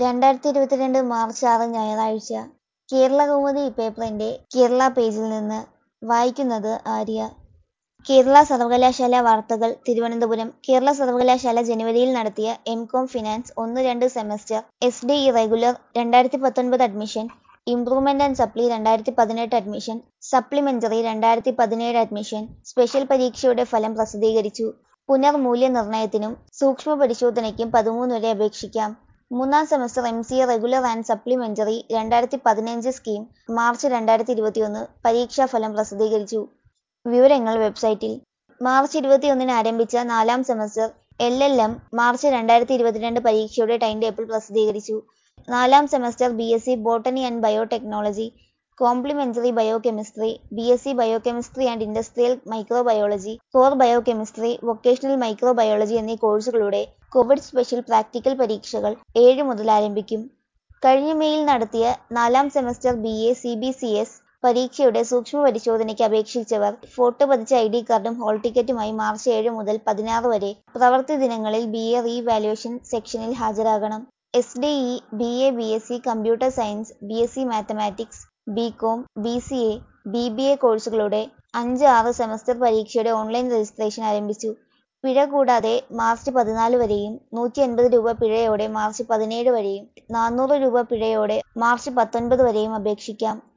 2022 March 6 ഞായറാഴ്ച. കേരളകൗമുദി പേപ്പറിന്റെ കേരള പേജിൽ നിന്ന് വായിക്കുന്നത് ആര്യ. കേരള സർവകലാശാല വാർത്തകൾ തിരുവനന്തപുരം. കേരള സർവകലാശാല ജനുവരിയിൽ നടത്തിയ MCom finance 1-2 semester SD irregular 2019 admission, improvement and supply 2018 admission, supplementary 2017 admission, special പരീക്ഷയുടെ ഫലം പ്രസിദ്ധീകരിച്ചു. പുനർമൂല്യനിർണയത്തിനും സൂക്ഷ്മ പരിശോധനയ്ക്കും 13 വരെ അപേക്ഷിക്കാം. 3-ാം semester MCA regular and supplementary 2015 scheme March 2021 പരീക്ഷാഫലം പ്രസിദ്ധീകരിച്ചു. വിവരങ്ങൾ വെബ്സൈറ്റിൽ. മാർച്ച് 21-ന് ആരംഭിച്ച 4-ാം സെമസ്റ്റർ എൽ.എൽ.എം. മാർച്ച് 2022 പരീക്ഷയുടെ ടൈം ടേബിൾ പ്രസിദ്ധീകരിച്ചു. 4-ാം semester BSc botany and biotechnology, complementary biochemistry, BSc biochemistry and industrial microbiology, core biochemistry, vocational microbiology എന്നീ കോഴ്സുകളുടെ കോവിഡ് സ്പെഷ്യൽ പ്രാക്ടിക്കൽ പരീക്ഷകൾ 7 മുതൽ ആരംഭിക്കും. കഴിഞ്ഞ മെയിൽ നടത്തിയ 4-ാം സെമസ്റ്റർ ബി.എ. സി.ബി.സി.എസ് പരീക്ഷയുടെ സൂക്ഷ്മ പരിശോധനയ്ക്ക് അപേക്ഷിച്ചവർ ഫോട്ടോ പതിച്ച ഐ.ഡി. കാർഡും ഹാൾ ടിക്കറ്റുമായി മാർച്ച് 7 മുതൽ 16 വരെ പ്രവൃത്തി ദിനങ്ങളിൽ ബി.എ. റീവാല്യുവേഷൻ സെക്ഷനിൽ ഹാജരാകണം. SDE, BA. BSc computer science, BSc mathematics, BCom, BCA, BBA കോഴ്സുകളുടെ 5-6 സെമസ്റ്റർ പരീക്ഷയുടെ ഓൺലൈൻ രജിസ്ട്രേഷൻ ആരംഭിച്ചു. പിഴ കൂടാതെ മാർച്ച് 14 വരെയും 150 രൂപ പിഴയോടെ മാർച്ച് 17 വരെയും 400 രൂപ പിഴയോടെ മാർച്ച് 19 വരെയും അപേക്ഷിക്കാം.